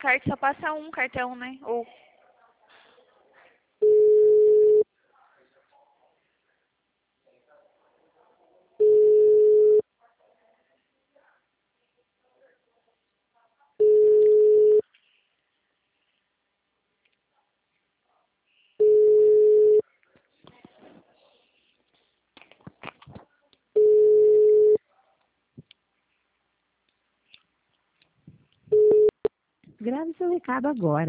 kart só passa um cartão, né? Ou Grave seu recado agora.